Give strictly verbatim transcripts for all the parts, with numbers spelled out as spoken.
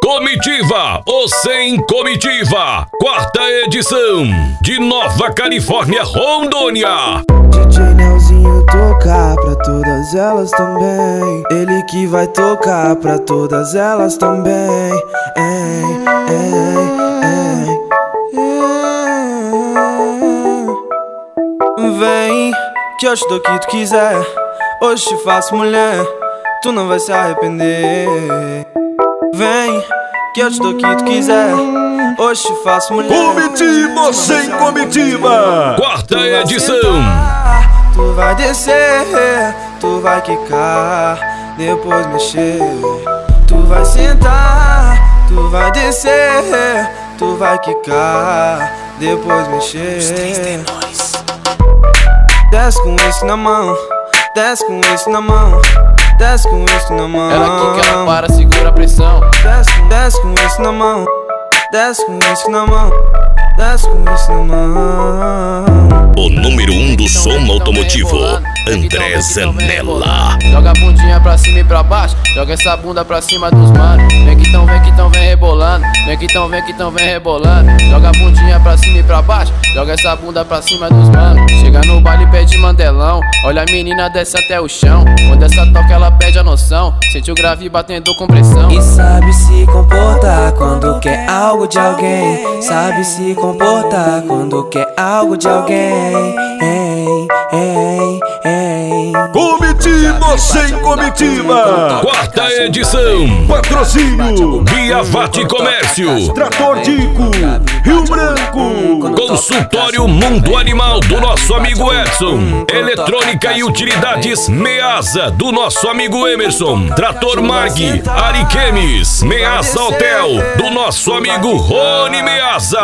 Comitiva, ou sem comitiva, quarta edição, de Nova Califórnia, Rondônia. D J Nelzinho tocar pra todas elas também. Ele que vai tocar pra todas elas também. Ei, ei, ei. Vem, que eu te dou o que tu quiser. Hoje te faço mulher, tu não vai se arrepender. Vem, que eu te dou o que tu quiser. Hoje te faço mulher. Comitiva sem comitiva, quarta edição. Sentar, tu vai descer, tu vai quicar, depois mexer. Tu vai sentar, tu vai descer, tu vai quicar, depois mexer. Desce com isso na mão, desce com isso na mão, desce com isso na mão. Ela quica, ela para, segura a pressão. Desce, desce com isso na mão, desce com isso na mão, desce com isso na mão. O número um do som automotivo, André Zanella. Joga a bundinha pra cima e pra baixo, joga essa bunda pra cima dos manos. Vem que tão, vem que tão, vem rebolando. Vem que tão, vem que tão, vem rebolando. Joga a bundinha pra cima e pra baixo, joga essa bunda pra cima dos manos. Chega no baile e pede mandelão, olha a menina desce até o chão. Quando essa toca ela perde a noção, sente o grave batendo com pressão. E sabe se comportar quando quer algo de alguém. Sabe se comportar quando quer algo de alguém. Ei, ei, ei. Comitiva sem comitiva, Quarta edição. patrocínio Viavate Comércio. Trator Dico, Rio Branco. Consultório Mundo Animal do nosso amigo Edson. Eletrônica e utilidades Measa do nosso amigo Emerson. Trator Mag, Ariquemes. Measa Hotel do nosso amigo Rony Measa.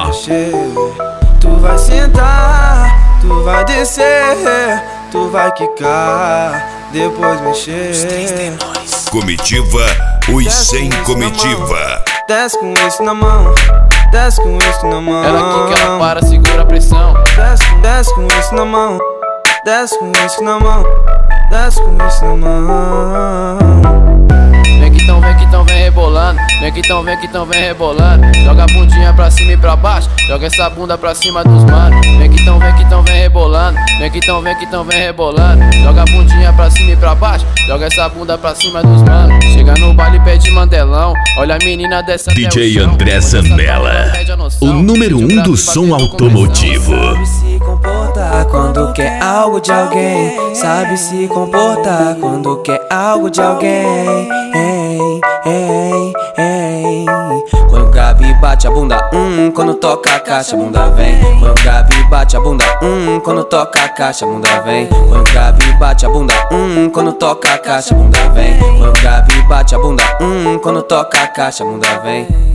Tu vai sentar, tu vai descer, tu vai quicar, depois mexer. Comitiva, os sem comitiva. Desce com isso na mão, desce com isso na mão. Ela quica, ela para, segura a pressão. Desce, desce com isso na mão, desce com isso na mão, desce com isso na mão. Vem que tão, vem que tão, vem rebolando. Vem que tão, vem que tão, vem rebolando. Joga a bundinha pra cima e pra baixo, joga essa bunda pra cima dos manos. Vem que tão, vem que tão, vem rebolando. Vem que tão, vem que tão, vem rebolando. Joga a bundinha pra cima e pra baixo, joga essa bunda pra cima dos manos. Chega no baile e pede mandelão, olha a menina dessa D J André Zanella, o número um do som automotivo. Sabe se comportar quando quer algo de alguém. Sabe se comportar quando quer algo de alguém. Ei, ei, ei. Quando o Gabi bate a bunda, hum, quando toca a caixa, a bunda vem. Quando o Gabi bate a bunda, hum, quando toca a caixa, a bunda vem. Quando o Gabi bate a bunda, hum, quando toca a caixa, a bunda vem. Quando o Gabi bate a bunda, hum, quando toca a caixa, a bunda vem.